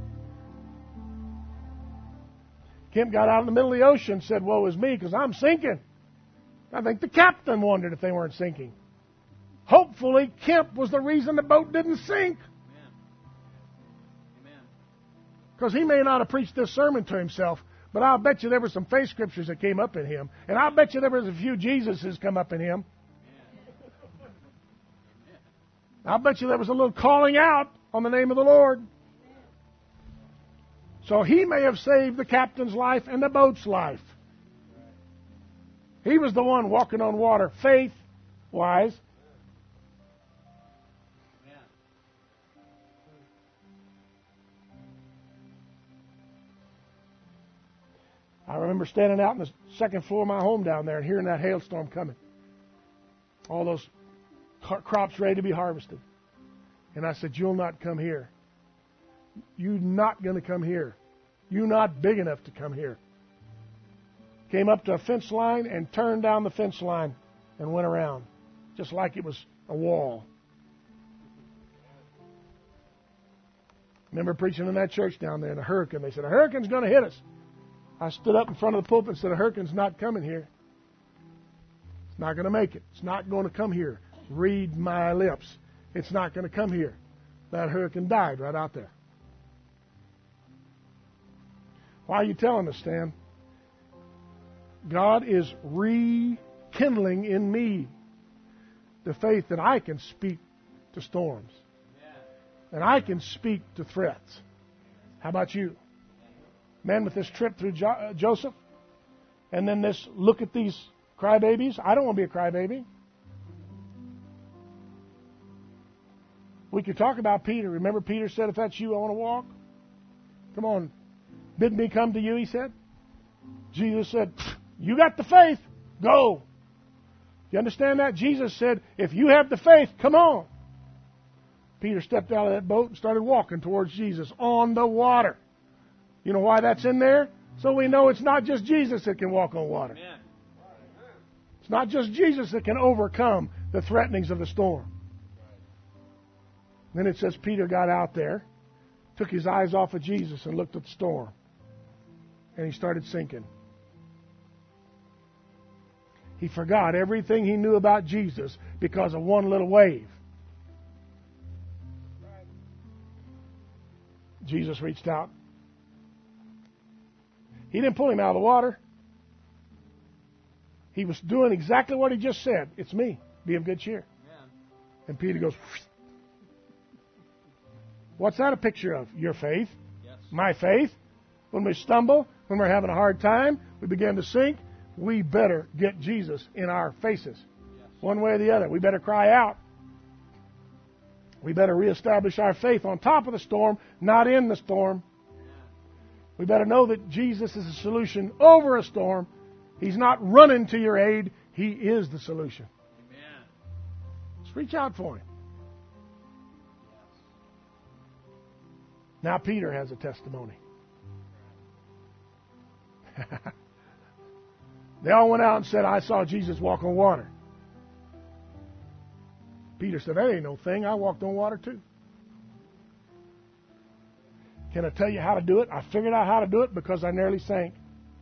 Kemp got out in the middle of the ocean and said, woe is me, because I'm sinking. I think the captain wondered if they weren't sinking. Hopefully, Kemp was the reason the boat didn't sink. Because he may not have preached this sermon to himself, but I'll bet you there were some faith scriptures that came up in him. And I'll bet you there was a few Jesuses come up in him. I'll bet you there was a little calling out on the name of the Lord. So he may have saved the captain's life and the boat's life. He was the one walking on water, faith-wise. I remember standing out in the second floor of my home down there and hearing that hailstorm coming. All those crops ready to be harvested. And I said, you'll not come here. You're not going to come here. You're not big enough to come here. Came up to a fence line and turned down the fence line and went around. Just like it was a wall. Remember preaching in that church down there in a hurricane. They said, a hurricane's going to hit us. I stood up in front of the pulpit and said, a hurricane's not coming here. It's not going to make it. It's not going to come here. Read my lips. It's not going to come here. That hurricane died right out there. Why are you telling us, Stan? God is rekindling in me the faith that I can speak to storms. And I can speak to threats. How about you? Man, with this trip through Joseph, and then this look at these crybabies. I don't want to be a crybaby. We could talk about Peter. Remember Peter said, if that's you, I want to walk. Come on. Bid me come to you, he said. Jesus said, you got the faith. Go. You understand that? Jesus said, if you have the faith, come on. Peter stepped out of that boat and started walking towards Jesus on the water. You know why that's in there? So we know it's not just Jesus that can walk on water. Amen. It's not just Jesus that can overcome the threatenings of the storm. Then it says Peter got out there, took his eyes off of Jesus and looked at the storm. And he started sinking. He forgot everything he knew about Jesus because of one little wave. Jesus reached out. He didn't pull him out of the water. He was doing exactly what he just said. It's me. Be of good cheer. Yeah. And Peter goes, what's that a picture of? Your faith. Yes. My faith. When we stumble, when we're having a hard time, we begin to sink, we better get Jesus in our faces. Yes. One way or the other. We better cry out. We better reestablish our faith on top of the storm, not in the storm. We better know that Jesus is the solution over a storm. He's not running to your aid. He is the solution. Amen. Let's reach out for Him. Now Peter has a testimony. They all went out and said, I saw Jesus walk on water. Peter said, that ain't no thing. I walked on water too. Can I tell you how to do it? I figured out how to do it because I nearly sank.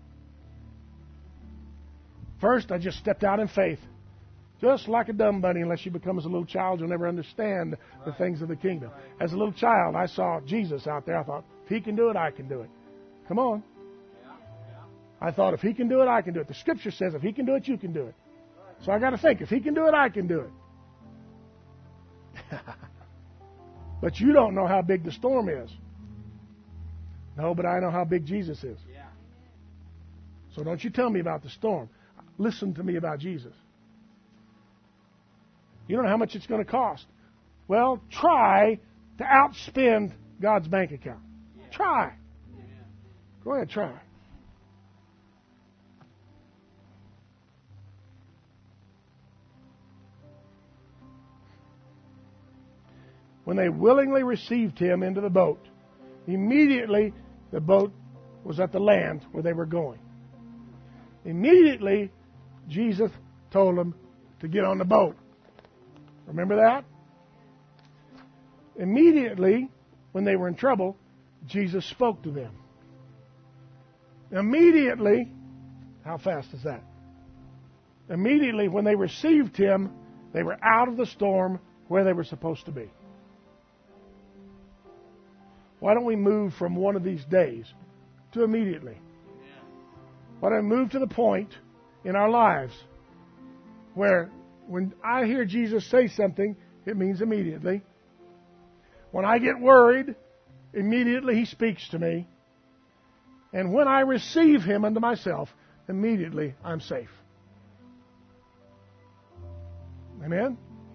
First, I just stepped out in faith. Just like a dumb bunny, unless you become as a little child, you'll never understand the things of the kingdom. As a little child, I saw Jesus out there. I thought, if He can do it, I can do it. Come on. I thought, if He can do it, I can do it. The Scripture says, if He can do it, you can do it. So I got to think, if He can do it, I can do it. But you don't know how big the storm is. No, but I know how big Jesus is. So don't you tell me about the storm. Listen to me about Jesus. You don't know how much it's going to cost. Well, try to outspend God's bank account. Try. Go ahead, try. When they willingly received Him into the boat, immediately the boat was at the land where they were going. Immediately, Jesus told them to get on the boat. Remember that? Immediately, when they were in trouble, Jesus spoke to them. Immediately, how fast is that? Immediately, when they received Him, they were out of the storm where they were supposed to be. Why don't we move from one of these days to immediately? Why don't we move to the point in our lives where when I hear Jesus say something, it means immediately. When I get worried, immediately He speaks to me. And when I receive Him unto myself, immediately I'm safe. Amen?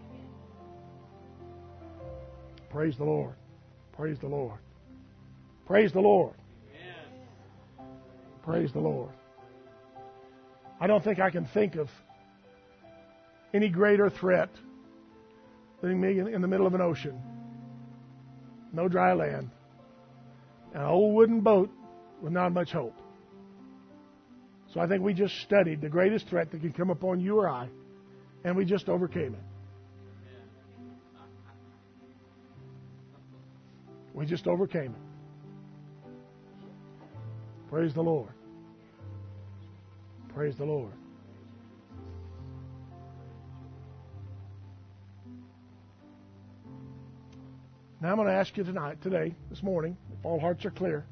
Praise the Lord. Praise the Lord. Praise the Lord. Amen. Praise the Lord. I don't think I can think of any greater threat than me in the middle of an ocean. No dry land. An old wooden boat with not much hope. So I think we just studied the greatest threat that can come upon you or I, and we just overcame it. We just overcame it. Praise the Lord. Praise the Lord. Now I'm going to ask you this morning, if all hearts are clear.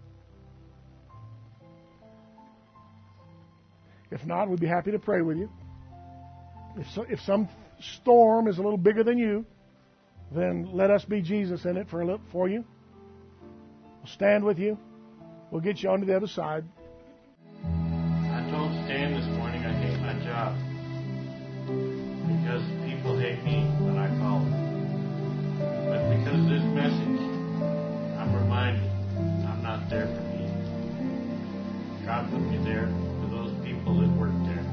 If not, we'd be happy to pray with you. If some storm is a little bigger than you, then let us be Jesus in it for you. We'll stand with you. We'll get you onto the other side. I told Stan this morning I hate my job because people hate me when I call them. But because of this message, I'm reminded I'm not there for me. God put me there for those people that work there.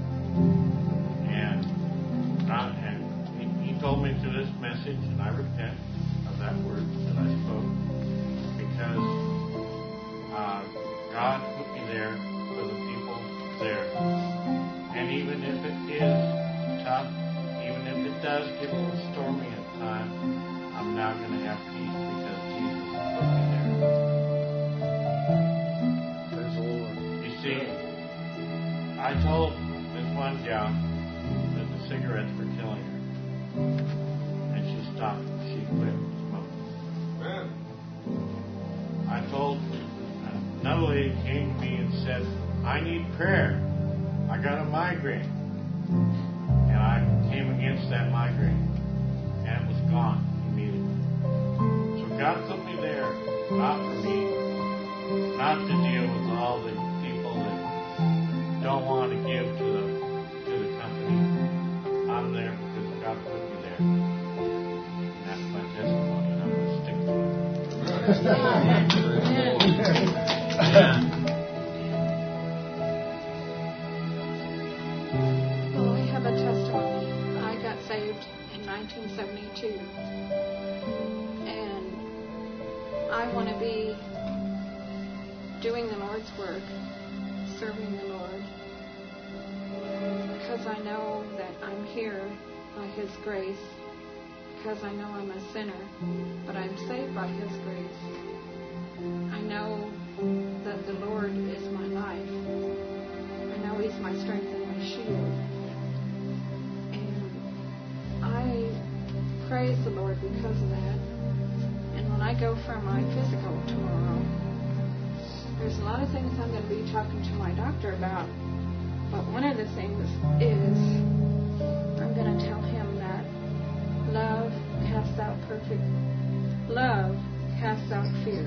And He told me to this message, and I repent of that word that I spoke because God put out that the cigarettes were killing her. And she stopped. She quit smoking. I told another lady came to me and said, I need prayer. I got a migraine. And I came against that migraine. And it was gone immediately. So God put me there, not for me, not to deal with all the people that don't want to give to the company. I'm there because God put me there. And that's my testimony, and I'm going to stick to it. Well, I have a testimony. I got saved in 1972. And I want to be doing the Lord's work, serving the Lord, because I know that I'm here by His grace, because I know I'm a sinner, but I'm saved by His grace. I know that the Lord is my life. I know He's my strength and my shield. And I praise the Lord because of that. And when I go for my physical tomorrow, there's a lot of things I'm going to be talking to my doctor about. But one of the things is I'm going to tell him that love casts out fear.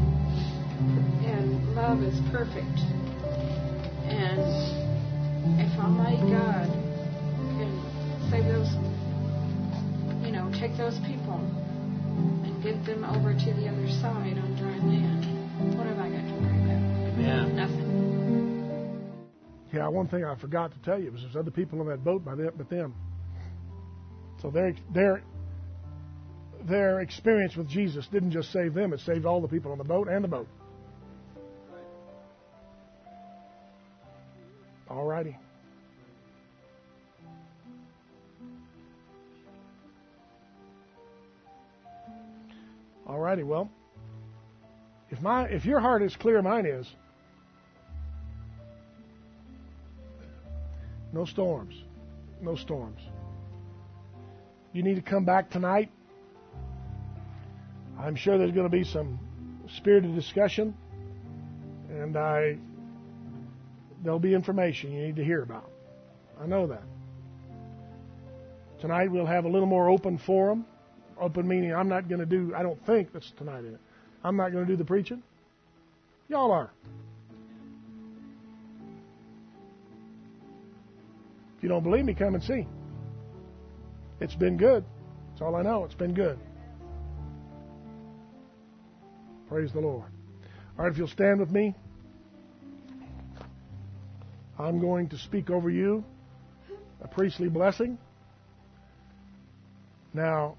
And love is perfect. And if Almighty God can save those, take those people and get them over to the other side on dry land, what have I got to worry about? Yeah. Nothing. Yeah, one thing I forgot to tell you was there's other people on that boat but them. So their experience with Jesus didn't just save them; it saved all the people on the boat and the boat. All righty. All righty. Well, if your heart is clear, mine is. No storms. No storms. You need to come back tonight. I'm sure there's going to be some spirited discussion, and there'll be information you need to hear about. I know that. Tonight we'll have a little more open forum. Open meaning I don't think that's tonight in it. I'm not going to do the preaching. Y'all are. If you don't believe me, come and see. It's been good. That's all I know. It's been good. Praise the Lord. All right, if you'll stand with me, I'm going to speak over you a priestly blessing. Now,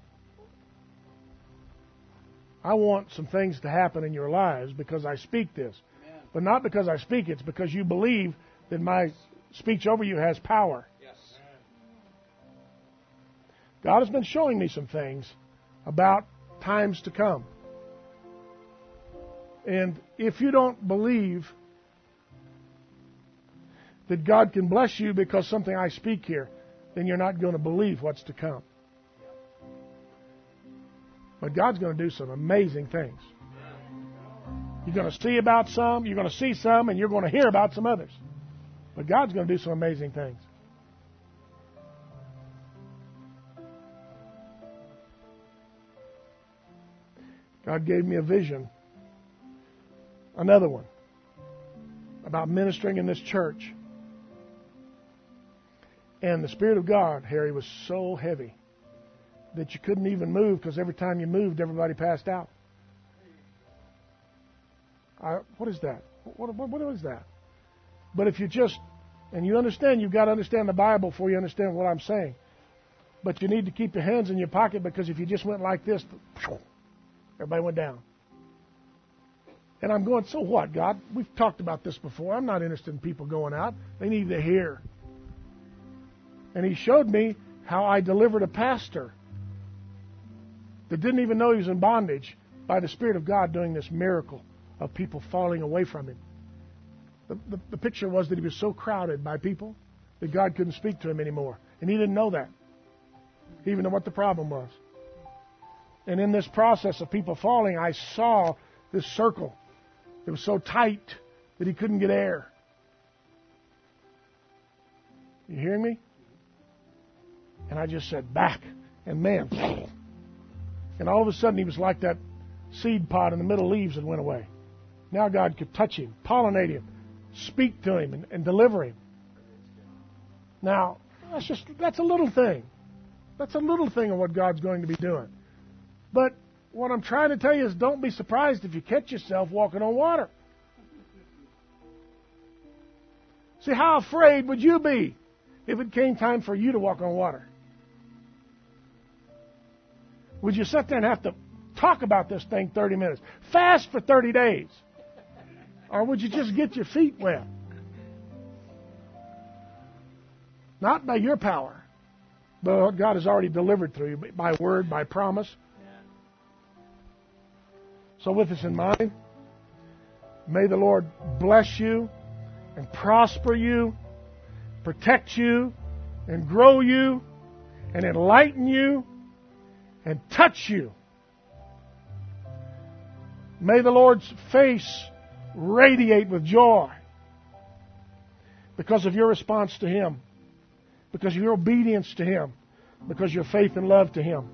I want some things to happen in your lives because I speak this. Amen. But not because I speak it. It's because you believe that my speech over you has power. Yes. God has been showing me some things about times to come. And if you don't believe that God can bless you because something I speak here, then you're not going to believe what's to come. But God's going to do some amazing things. You're going to see about some, you're going to see some, and you're going to hear about some others. But God's going to do some amazing things. God gave me a vision, another one, about ministering in this church. And the Spirit of God, Harry, was so heavy that you couldn't even move because every time you moved, everybody passed out. What is that? What is that? But if you just, and you understand, you've got to understand the Bible before you understand what I'm saying. But you need to keep your hands in your pocket because if you just went like this, everybody went down. And I'm going, so what, God? We've talked about this before. I'm not interested in people going out. They need to hear. And He showed me how I delivered a pastor that didn't even know he was in bondage by the Spirit of God doing this miracle of people falling away from him. The picture was that he was so crowded by people that God couldn't speak to him anymore. And he didn't know that. He didn't know what the problem was. And in this process of people falling, I saw this circle. It was so tight that he couldn't get air. You hearing me? And I just said, back. And man, and all of a sudden he was like that seed pod in the middle leaves that went away. Now God could touch him, pollinate him, speak to him, and deliver him. Now, that's a little thing. That's a little thing of what God's going to be doing. But what I'm trying to tell you is don't be surprised if you catch yourself walking on water. See, how afraid would you be if it came time for you to walk on water? Would you sit there and have to talk about this thing 30 minutes? Fast for 30 days? Or would you just get your feet wet? Not by your power, but what God has already delivered through you, by word, by promise. So with this in mind, may the Lord bless you and prosper you, protect you and grow you and enlighten you and touch you. May the Lord's face radiate with joy because of your response to Him, because of your obedience to Him, because of your faith and love to Him.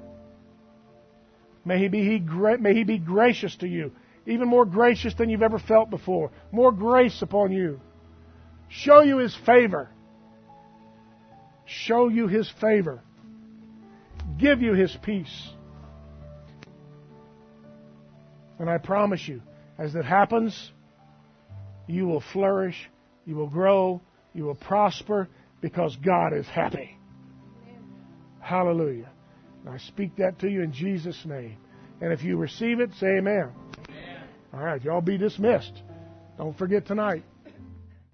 May He be gracious to you, even more gracious than you've ever felt before. More grace upon you. Show you His favor. Show you His favor. Give you His peace. And I promise you, as that happens, you will flourish, you will grow, you will prosper, because God is happy. Amen. Hallelujah. And I speak that to you in Jesus' name. And if you receive it, say amen. Amen. All right, y'all be dismissed. Don't forget tonight.